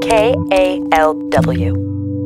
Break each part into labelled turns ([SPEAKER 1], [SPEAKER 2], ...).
[SPEAKER 1] KALW.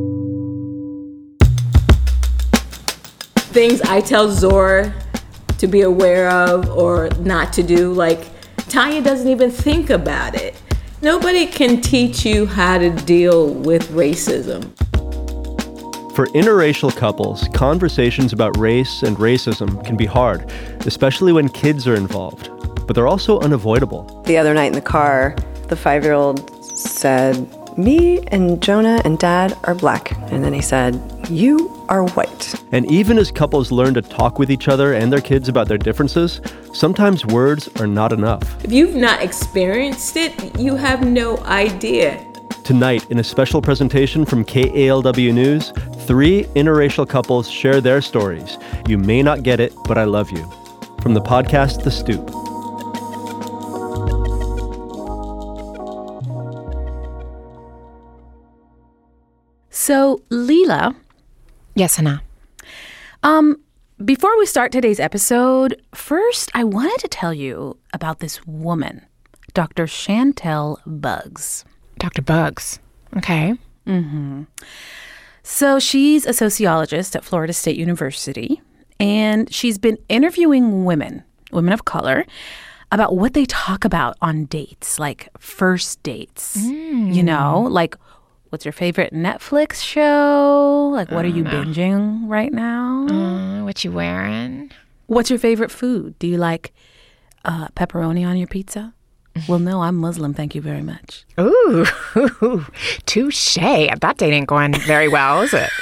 [SPEAKER 2] Things I tell Zora to be aware of or not to do, like Tanya doesn't even think about it. Nobody can teach you how to deal with racism.
[SPEAKER 3] For interracial couples, conversations about race and racism can be hard, especially when kids are involved. But they're also unavoidable.
[SPEAKER 4] The other night in the car, the 5-year-old said, "Me and Jonah and Dad are black." And then he said, "You are white."
[SPEAKER 3] And even as couples learn to talk with each other and their kids about their differences, sometimes words are not enough.
[SPEAKER 2] If you've not experienced it, you have no idea.
[SPEAKER 3] Tonight, in a special presentation from KALW News, 3 interracial couples share their stories. You may not get it, but I love you. From the podcast, The Stoop.
[SPEAKER 5] So, Leela.
[SPEAKER 6] Yes, Hannah.
[SPEAKER 5] Before we start today's episode, first I wanted to tell you about this woman, Dr. Chantel Buggs.
[SPEAKER 6] Dr. Buggs. Okay.
[SPEAKER 5] Mm-hmm. So she's a sociologist at Florida State University, and she's been interviewing women of color, about what they talk about on dates, like first dates. You know, like, what's your favorite Netflix show? Like, what are you binging right now?
[SPEAKER 6] What you wearing?
[SPEAKER 5] What's your favorite food? Do you like pepperoni on your pizza? Well, no, I'm Muslim. Thank you very much.
[SPEAKER 6] Ooh, touche. That date ain't going very well, is it?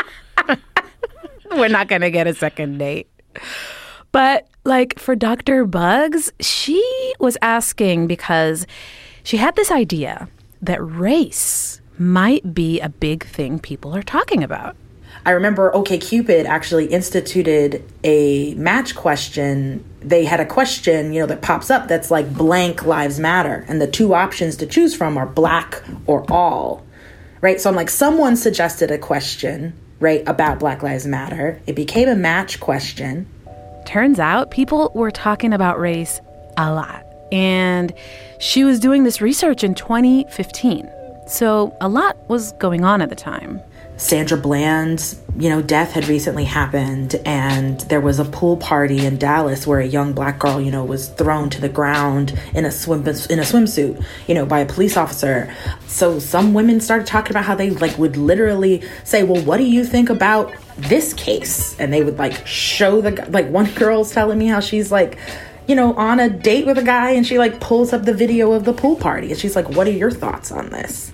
[SPEAKER 5] We're not going to get a second date. But, like, for Dr. Buggs, she was asking because she had this idea that race might be a big thing people are talking about.
[SPEAKER 7] I remember OkCupid actually instituted a match question. They had a question, that pops up that's like blank lives matter. And the 2 options to choose from are black or all, right? So I'm like, someone suggested a question, right, about Black Lives Matter. It became a match question.
[SPEAKER 5] Turns out people were talking about race a lot. And she was doing this research in 2015. So a lot was going on at the time.
[SPEAKER 7] Sandra Bland's, death had recently happened, and there was a pool party in Dallas where a young black girl, was thrown to the ground in a swimsuit, by a police officer. So some women started talking about how they would literally say, "Well, what do you think about this case?" And they would show one girl's telling me how she's on a date with a guy, and she pulls up the video of the pool party, and she's like, "What are your thoughts on this?"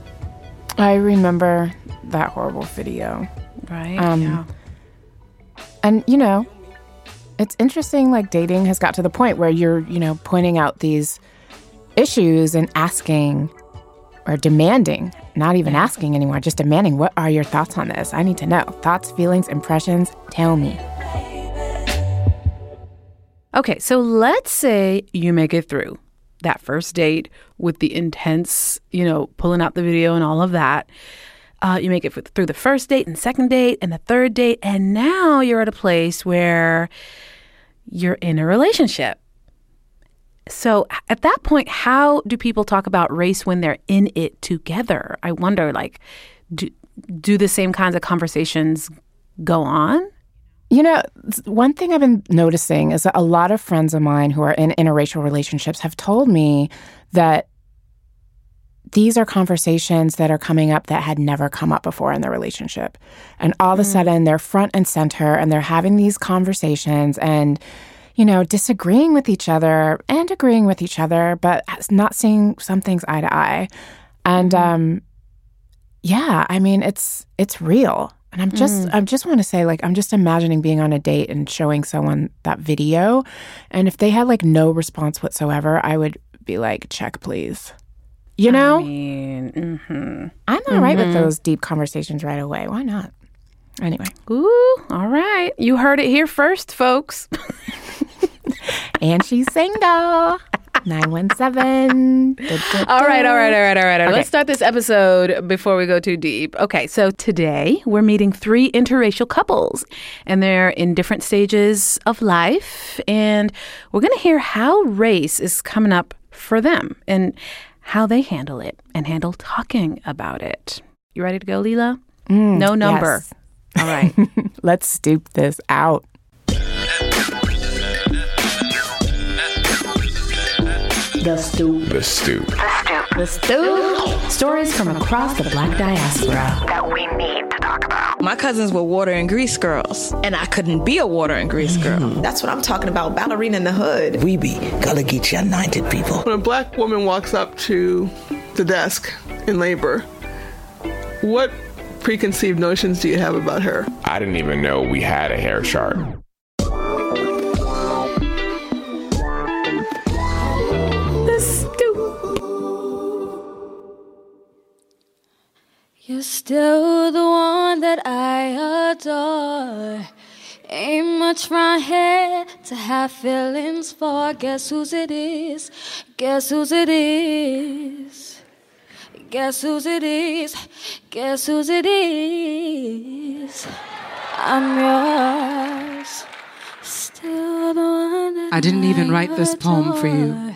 [SPEAKER 6] I remember that horrible video.
[SPEAKER 5] Right. Yeah.
[SPEAKER 6] And, it's interesting, dating has got to the point where you're, pointing out these issues and asking or demanding, not even asking anymore, just demanding, what are your thoughts on this? I need to know. Thoughts, feelings, impressions, tell me.
[SPEAKER 5] Okay, so let's say you make it through that first date with the intense, pulling out the video and all of that. You make it through the first date and second date and the third date, and now you're at a place where you're in a relationship. So at that point, how do people talk about race when they're in it together? I wonder, do the same kinds of conversations go on?
[SPEAKER 6] One thing I've been noticing is that a lot of friends of mine who are in interracial relationships have told me that these are conversations that are coming up that had never come up before in their relationship. And all of a sudden, they're front and center, and they're having these conversations and, disagreeing with each other and agreeing with each other, but not seeing some things eye to eye. And, it's real. And I just want to say, I'm just imagining being on a date and showing someone that video. And if they had, no response whatsoever, I would be like, check, please. I'm all right with those deep conversations right away. Why not? Anyway.
[SPEAKER 5] All right. You heard it here first, folks.
[SPEAKER 6] And she's single. 917.
[SPEAKER 5] All right. Okay. Let's start this episode before we go too deep. Okay, so today we're meeting 3 interracial couples, and they're in different stages of life, and we're going to hear how race is coming up for them and how they handle it and handle talking about it. You ready to go, Leela? No number.
[SPEAKER 6] Yes.
[SPEAKER 5] All right.
[SPEAKER 6] Let's stoop this out.
[SPEAKER 1] The Stoop.
[SPEAKER 8] The Stoop.
[SPEAKER 1] The Stoop.
[SPEAKER 9] Stories from across the Black diaspora
[SPEAKER 1] That we need to talk about.
[SPEAKER 10] My cousins were water and grease girls, and I couldn't be a water and grease girl.
[SPEAKER 11] That's what I'm talking about, ballerina in the hood.
[SPEAKER 12] We be Gullah Geechee United people.
[SPEAKER 13] When a black woman walks up to the desk in labor, what preconceived notions do you have about her?
[SPEAKER 8] I didn't even know we had a hair chart.
[SPEAKER 14] You're still the one that I adore. Ain't much round here to have feelings for. Guess whose it is? Guess whose it is? Guess whose it is? Guess whose it is? I'm yours. Still the one that
[SPEAKER 15] I didn't even write this poem for you.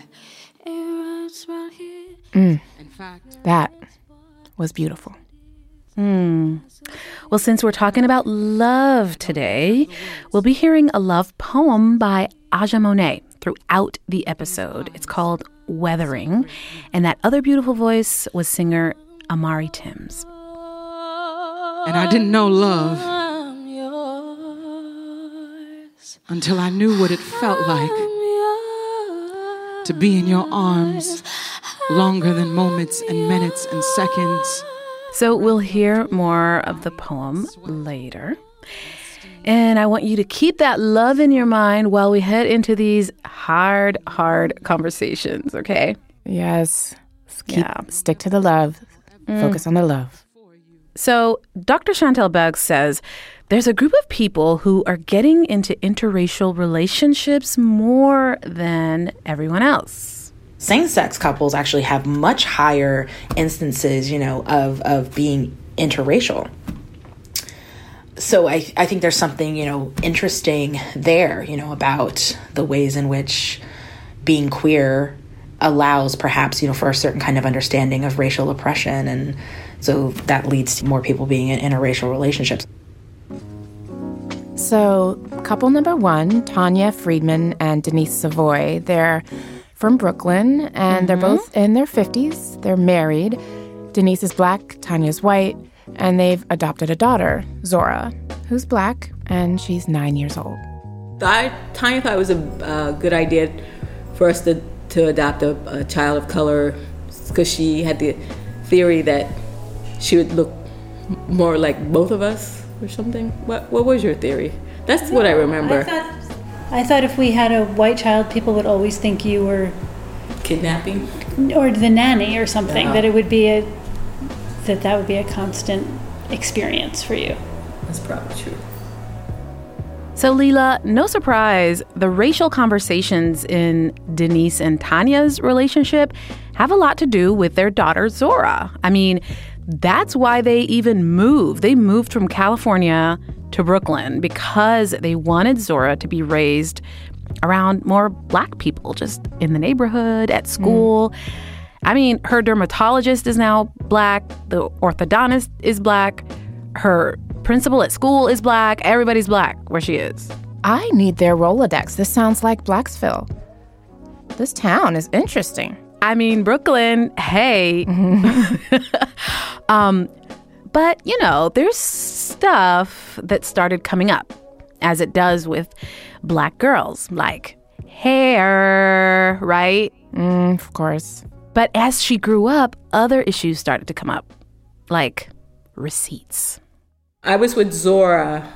[SPEAKER 6] In fact, that was beautiful.
[SPEAKER 5] Well, since we're talking about love today, we'll be hearing a love poem by Aja Monet throughout the episode. It's called Weathering, and that other beautiful voice was singer Amari Timms.
[SPEAKER 15] And I didn't know love until I knew what it felt like to be in your arms longer than moments and minutes and seconds.
[SPEAKER 5] So we'll hear more of the poem later. And I want you to keep that love in your mind while we head into these hard conversations, okay?
[SPEAKER 6] Yes. Stick to the love. Focus on the love.
[SPEAKER 5] So Dr. Chantel Buggs says there's a group of people who are getting into interracial relationships more than everyone else.
[SPEAKER 7] Same-sex couples actually have much higher instances, of being interracial. So I think there's something, interesting there, about the ways in which being queer allows perhaps, for a certain kind of understanding of racial oppression. And so that leads to more people being in interracial relationships.
[SPEAKER 6] So couple number one, Tanya Friedman and Denise Savoy, they're from Brooklyn, and they're both in their 50s. They're married. Denise is black, Tanya's white, and they've adopted a daughter, Zora, who's black, and she's 9 years old.
[SPEAKER 2] Tanya thought it was a good idea for us to adopt a child of color because she had the theory that she would look more like both of us or something. What was your theory? That's what I remember.
[SPEAKER 16] I thought if we had a white child, people would always think you were
[SPEAKER 2] kidnapping
[SPEAKER 16] or the nanny or something. That it would be that would be a constant experience for you.
[SPEAKER 2] That's probably true.
[SPEAKER 5] So Leela, no surprise, the racial conversations in Denise and Tanya's relationship have a lot to do with their daughter Zora. I mean, that's why they even moved. They moved from California to Brooklyn because they wanted Zora to be raised around more black people, just in the neighborhood, at school. I mean, her dermatologist is now black. The orthodontist is black. Her principal at school is black. Everybody's black where she is.
[SPEAKER 6] I need their Rolodex. This sounds like Blacksville. This town is interesting.
[SPEAKER 5] I mean, Brooklyn, hey. But, there's stuff that started coming up, as it does with black girls, like hair, right?
[SPEAKER 6] Of course.
[SPEAKER 5] But as she grew up, other issues started to come up, like receipts.
[SPEAKER 2] I was with Zora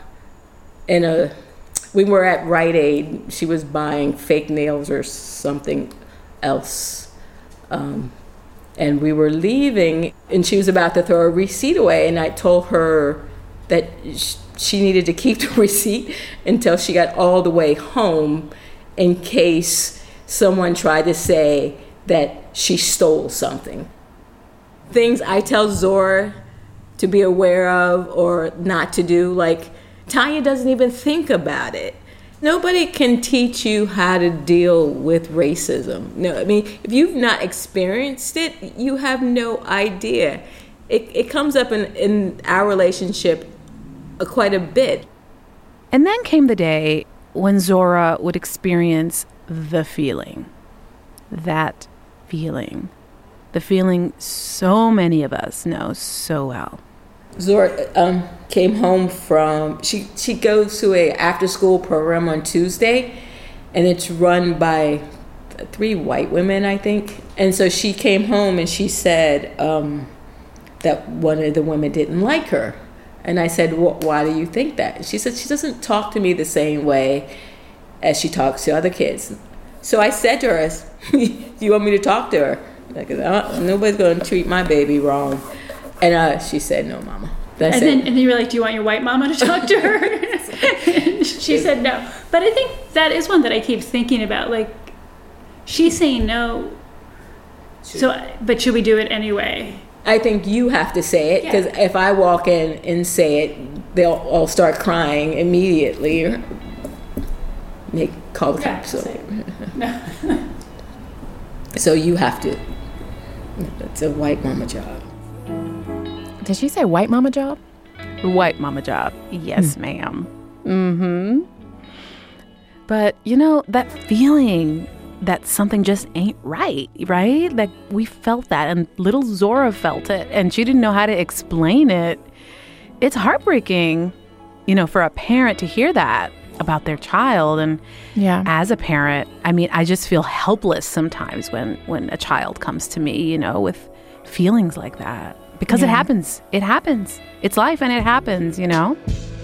[SPEAKER 2] we were at Rite Aid. She was buying fake nails or something else. And we were leaving, and she was about to throw a receipt away, and I told her that she needed to keep the receipt until she got all the way home in case someone tried to say that she stole something. Things I tell Zora to be aware of or not to do, like Tanya doesn't even think about it. Nobody can teach you how to deal with racism. No, I mean, if you've not experienced it, you have no idea. It comes up in our relationship quite a bit.
[SPEAKER 5] And then came the day when Zora would experience the feeling. That feeling. The feeling so many of us know so well.
[SPEAKER 2] Zora came home from, she goes to a after-school program on Tuesday, and it's run by 3 white women, I think. And so she came home and she said that one of the women didn't like her. And I said, well, why do you think that? She said, she doesn't talk to me the same way as she talks to other kids. So I said to her, do you want me to talk to her? Because nobody's going to treat my baby wrong. And she said, no, Mama.
[SPEAKER 16] And then you were like, do you want your white mama to talk to her? And she said no. But I think that is one that I keep thinking about. Like, she's saying no. But should we do it anyway?
[SPEAKER 2] I think you have to say it, because if I walk in and say it, they'll all start crying immediately. Or call the cops. No. So you have to. It's a white mama job.
[SPEAKER 6] Did she say white mama job?
[SPEAKER 5] White mama job. Yes, ma'am. Mm-hmm. But, you know, that feeling that something just ain't right? Like, we felt that, and little Zora felt it, and she didn't know how to explain it. It's heartbreaking, you know, for a parent to hear that about their child. And as a parent, I mean, I just feel helpless sometimes when a child comes to me, you know, with feelings like that. Because it happens. It happens. It's life, and it happens, you know?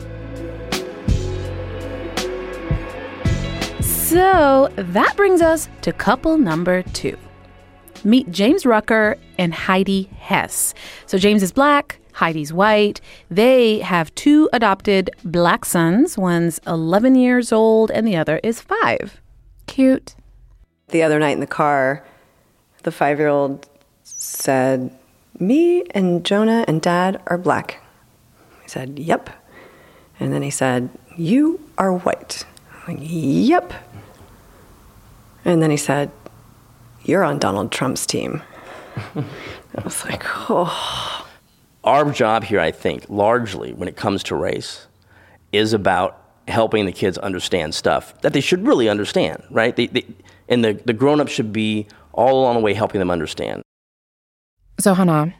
[SPEAKER 5] So that brings us to couple number 2. Meet James Rucker and Heidi Hess. So James is black, Heidi's white. They have 2 adopted black sons. One's 11 years old and the other is 5.
[SPEAKER 6] Cute.
[SPEAKER 4] The other night in the car, the 5-year-old said, me and Jonah and Dad are black. I said, yep. And then he said, you are white. I'm like, yep. And then he said, you're on Donald Trump's team. I was like, oh.
[SPEAKER 17] Our job here, I think, largely when it comes to race, is about helping the kids understand stuff that they should really understand, right? And the grown-ups should be all along the way helping them understand.
[SPEAKER 6] So, Hannah,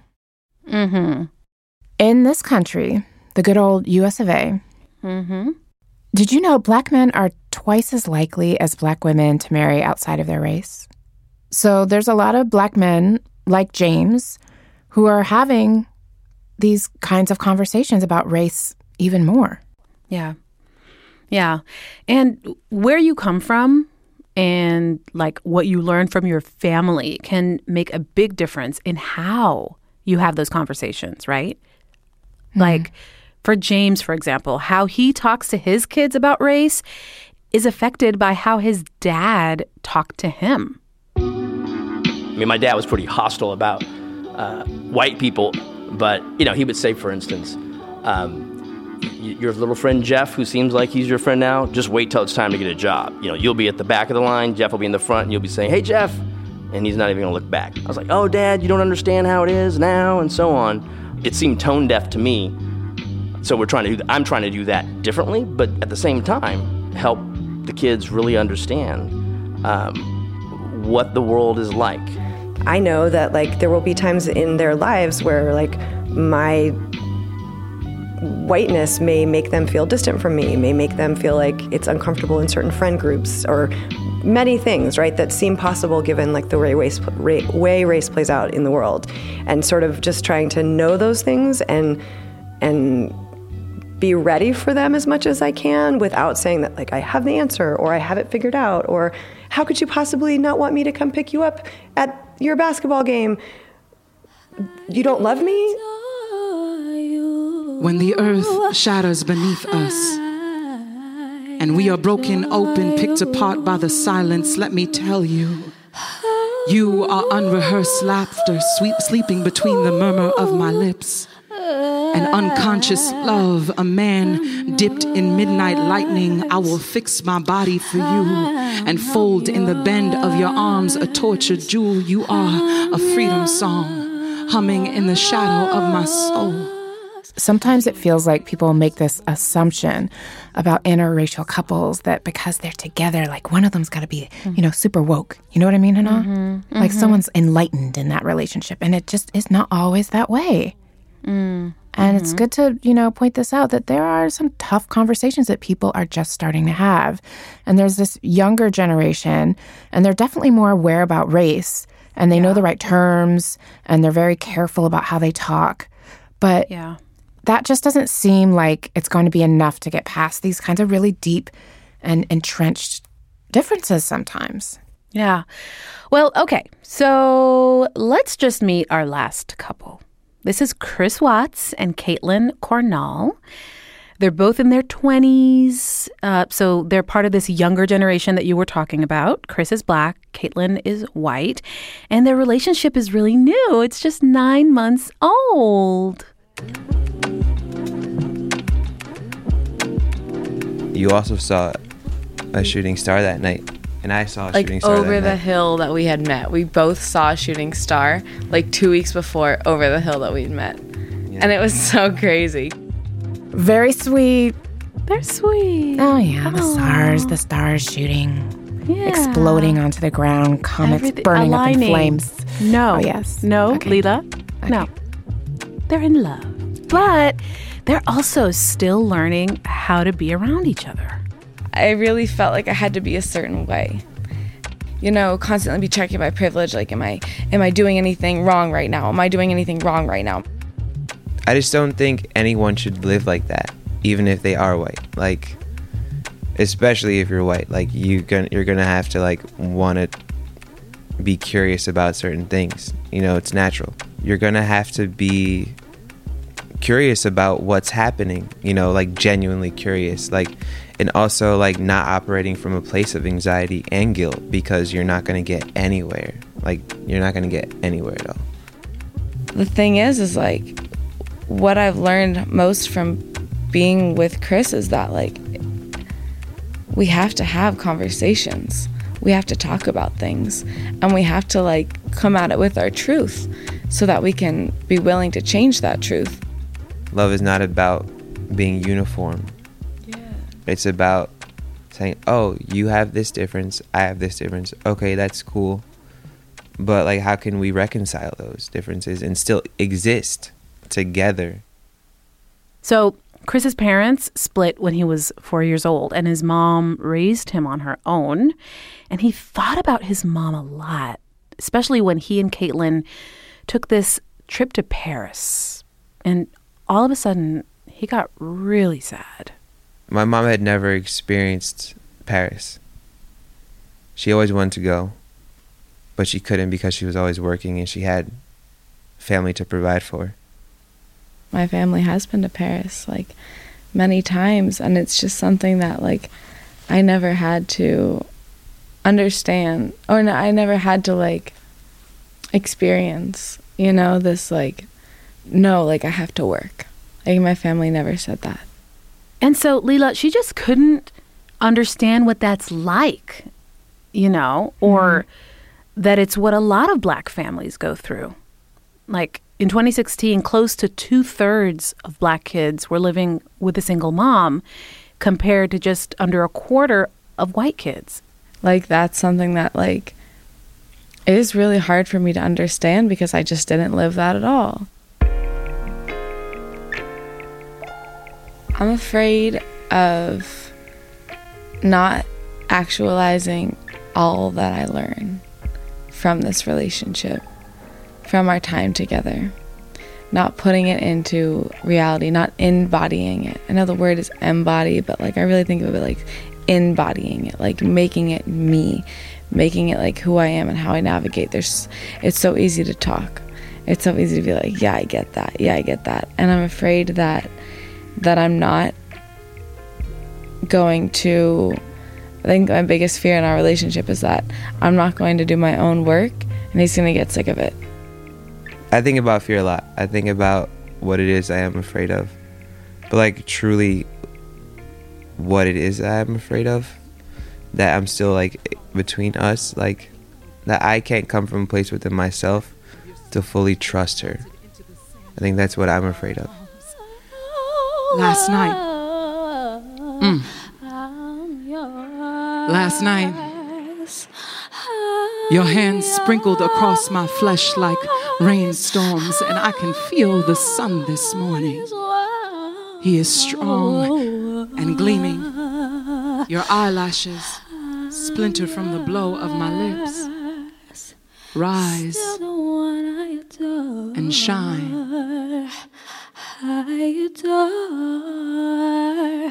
[SPEAKER 6] in this country, the good old US of A, did you know black men are twice as likely as black women to marry outside of their race? So there's a lot of black men like James who are having these kinds of conversations about race even more.
[SPEAKER 5] Yeah. And where you come from and like what you learn from your family can make a big difference in how you have those conversations, right? Like for James, for example, how he talks to his kids about race is affected by how his dad talked to him.
[SPEAKER 17] I mean, my dad was pretty hostile about white people, but, you know, he would say, for instance, your little friend Jeff, who seems like he's your friend now, just wait till it's time to get a job. You know, you'll be at the back of the line, Jeff will be in the front, and you'll be saying, hey, Jeff, and he's not even going to look back. I was like, oh, Dad, you don't understand how it is now, and so on. It seemed tone deaf to me. So I'm trying to do that differently, but at the same time, help the kids really understand what the world is like.
[SPEAKER 4] I know that, like, there will be times in their lives where, like, my whiteness may make them feel distant from me, may make them feel like it's uncomfortable in certain friend groups, or many things, right, that seem possible given, like, the way race plays out in the world. And sort of just trying to know those things and be ready for them as much as I can without saying that, like, I have the answer or I have it figured out, or how could you possibly not want me to come pick you up at your basketball game? You don't love me?
[SPEAKER 15] When the earth shatters beneath us and we are broken open, picked apart by the silence, let me tell you, you are unrehearsed laughter, sleeping between the murmur of my lips. an unconscious love, a man dipped in midnight lightning. I will fix my body for you and fold in the bend of your arms a tortured jewel. You are a freedom song, humming in the shadow of my soul.
[SPEAKER 6] Sometimes it feels like people make this assumption about interracial couples that because they're together, like one of them's got to be, super woke. You know what I mean, Hannah? Like someone's enlightened in that relationship, and it just is not always that way. And it's good to, point this out, that there are some tough conversations that people are just starting to have. And there's this younger generation, and they're definitely more aware about race, and they know the right terms, and they're very careful about how they talk. But that just doesn't seem like it's going to be enough to get past these kinds of really deep and entrenched differences sometimes.
[SPEAKER 5] Yeah. Well, okay. So let's just meet our last couple. This is Chris Watts and Caitlin Cornall. They're both in their 20s. So they're part of this younger generation that you were talking about. Chris is Black. Caitlin is white. And their relationship is really new. It's just 9 months old.
[SPEAKER 18] You also saw a shooting star that night, and I saw a shooting star
[SPEAKER 19] over
[SPEAKER 18] that
[SPEAKER 19] the
[SPEAKER 18] night.
[SPEAKER 19] hill that we had met. We both saw a shooting star 2 weeks before over the hill that we'd met. Yeah. And it was so crazy.
[SPEAKER 6] Very sweet.
[SPEAKER 5] They're sweet.
[SPEAKER 6] Oh, yeah, the stars shooting, exploding onto the ground, comets burning up in flames.
[SPEAKER 5] No.
[SPEAKER 6] Oh, yes.
[SPEAKER 5] No,
[SPEAKER 6] okay.
[SPEAKER 5] Leela. Okay. No. They're in love. But they're also still learning how to be around each other.
[SPEAKER 19] I really felt like I had to be a certain way. Constantly be checking my privilege. Like, am I doing anything wrong right now? Am I doing anything wrong right now?
[SPEAKER 18] I just don't think anyone should live like that, even if they are white. Like, especially if you're white. Like, you're gonna have to want to be curious about certain things. It's natural. You're gonna have to be curious about what's happening, genuinely curious, and also not operating from a place of anxiety and guilt, because you're not going to get anywhere. You're not going to get anywhere at all.
[SPEAKER 19] The thing is what I've learned most from being with Chris is that we have to have conversations. We have to talk about things, and we have to come at it with our truth so that we can be willing to change that truth.
[SPEAKER 18] Love is not about being uniform. It's about saying, oh, you have this difference, I have this difference. Okay, that's cool. But how can we reconcile those differences and still exist together?
[SPEAKER 5] So Chris's parents split when he was 4 years old, and his mom raised him on her own. And he thought about his mom a lot, especially when he and Caitlin took this trip to Paris. And all of a sudden, he got really sad.
[SPEAKER 18] My mom had never experienced Paris. She always wanted to go, but she couldn't because she was always working and she had family to provide for.
[SPEAKER 19] My family has been to Paris many times, and it's just something that I never had to understand, or no, I never had to experience, this no, I have to work. My family never said that.
[SPEAKER 5] And so, Leela, she just couldn't understand what that's like, or that it's what a lot of Black families go through. In 2016, close to 2/3 of Black kids were living with a single mom, compared to just under a quarter of white kids.
[SPEAKER 19] That's something that, it is really hard for me to understand because I just didn't live that at all. I'm afraid of not actualizing all that I learn from this relationship, from our time together. Not putting it into reality, not embodying it. I know the word is embody, but I really think of it embodying it, making it me, making it who I am and how I navigate. It's so easy to talk. It's so easy to be yeah, I get that. Yeah, I get that. And I'm afraid that I'm not going to, I think my biggest fear in our relationship is that I'm not going to do my own work and he's going to get sick of it.
[SPEAKER 18] I think about fear a lot. I think about what it is I am afraid of. But like truly what it is that I'm afraid of, that I'm still like between us, like that I can't come from a place within myself to fully trust her. I think that's what I'm afraid of.
[SPEAKER 15] Last night. Last night, your hands sprinkled across my flesh like rainstorms, and I can feel the sun this morning. He is strong and gleaming. Your eyelashes splinter from the blow of my lips. Rise and shine.
[SPEAKER 14] I adore.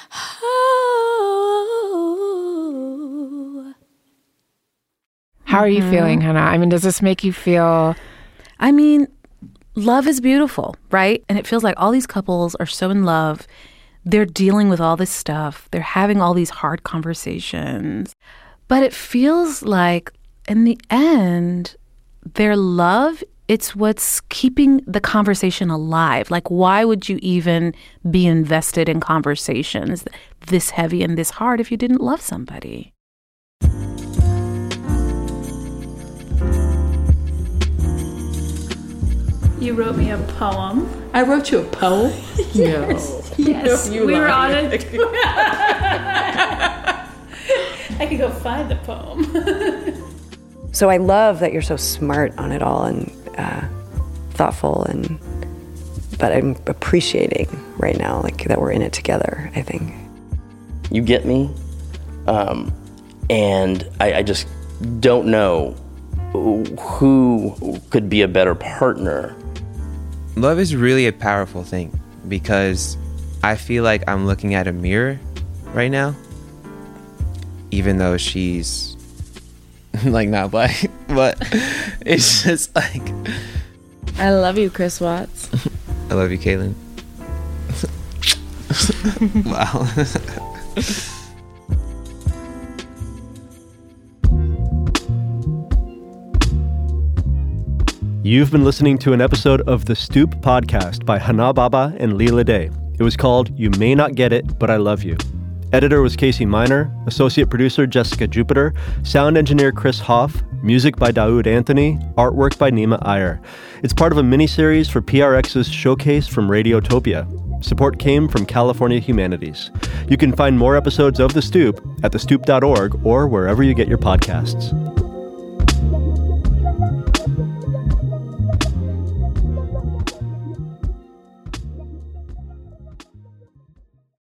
[SPEAKER 6] How are you feeling, Hannah? I mean, does this make you feel...
[SPEAKER 5] I mean, love is beautiful, right? And it feels like all these couples are so in love. They're dealing with all this stuff. They're having all these hard conversations. But it feels like, in the end, their love, it's what's keeping the conversation alive. Like, why would you even be invested in conversations this heavy and this hard if you didn't love somebody?
[SPEAKER 16] You wrote me a poem.
[SPEAKER 2] I wrote you a poem?
[SPEAKER 16] Yes. Yes.
[SPEAKER 2] You
[SPEAKER 16] we were on
[SPEAKER 2] lied.
[SPEAKER 16] it. I could go find the poem.
[SPEAKER 4] So I love that you're so smart on it all and thoughtful, but I'm appreciating right now, like, that we're in it together, I think.
[SPEAKER 17] You get me, and I just don't know who could be a better partner.
[SPEAKER 18] Love is really a powerful thing because I feel like I'm looking at a mirror right now, even though she's like not black, but it's just like...
[SPEAKER 19] I love you, Chris Watts.
[SPEAKER 18] I love you, Caitlin. Wow.
[SPEAKER 3] You've been listening to an episode of The Stoop podcast by Hana Baba and Leela Day. It was called You May Not Get It, But I Love You. Editor was Casey Miner, associate producer Jessica Jupiter, sound engineer Chris Hoff, music by Daoud Anthony, artwork by Nima Iyer. It's part of a mini-series for PRX's Showcase from Radiotopia. Support came from California Humanities. You can find more episodes of The Stoop at thestoop.org or wherever you get your podcasts.